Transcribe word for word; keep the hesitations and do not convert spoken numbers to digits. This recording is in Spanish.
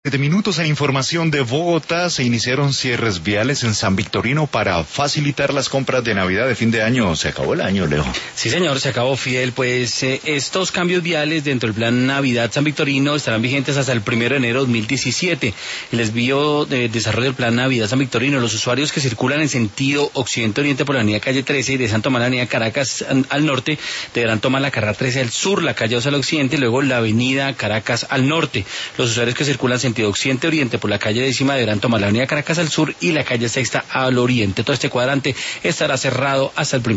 De minutos en información de Bogotá, se iniciaron cierres viales en San Victorino para facilitar las compras de Navidad de fin de año. Se acabó el año, Leo. Sí, señor, se acabó, Fidel. Pues eh, estos cambios viales dentro del plan Navidad San Victorino estarán vigentes hasta el primero de enero de dos mil diecisiete. El desvío de desarrollo del plan Navidad San Victorino, los usuarios que circulan en sentido occidente-oriente por la avenida Calle trece y desean tomar la avenida Caracas al norte, deberán tomar la carrera trece al sur, la calle dos al occidente y luego la avenida Caracas al norte. Los usuarios que circulan en sentido occidente-oriente por la calle décima deberán tomar la avenida Caracas al sur y la calle sexta al oriente. Todo este cuadrante estará cerrado hasta el primero.